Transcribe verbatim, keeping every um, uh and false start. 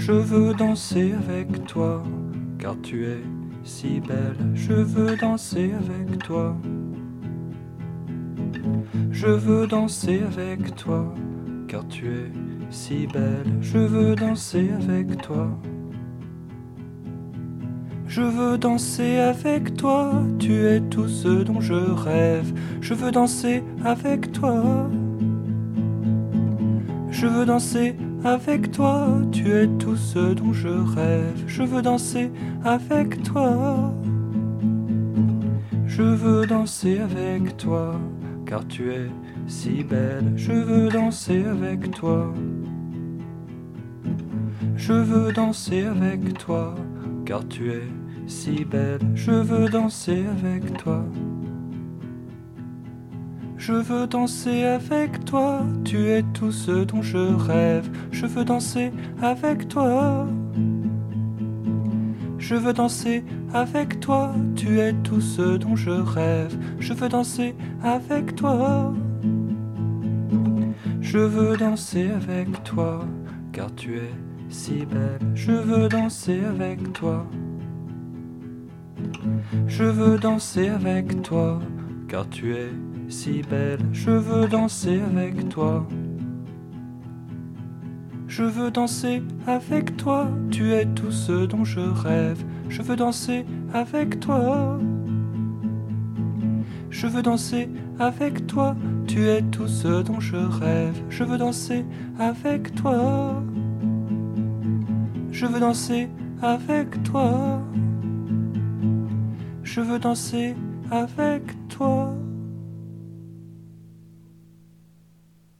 Je veux danser avec toi, car tu es si belle. Je veux danser avec toi. Je veux danser avec toi, car tu es si belle. Je veux danser avec toi. Je veux danser avec toi, tu es tout ce dont je rêve. Je veux danser avec toi. Je veux danser avec toi, tu es tout ce dont je rêve. Je veux danser avec toi. Je veux danser avec toi, car tu es si belle. Je veux danser avec toi. Je veux danser avec toi, car tu es si belle. Je veux danser avec toi. Je veux danser avec toi, tu es tout ce dont je rêve. Je veux danser avec toi. Je veux danser avec toi, tu es tout ce dont je rêve. Je veux danser avec toi. Je veux danser avec toi, car tu es si belle. Je veux danser avec toi. Je veux danser avec toi, car tu es si belle. Je veux danser avec toi. Je veux danser avec toi, tu es tout ce dont je rêve. Je veux danser avec toi. Je veux danser avec toi, tu es tout ce dont je rêve. Je veux danser avec toi. Je veux danser avec toi. Je veux danser avec toi.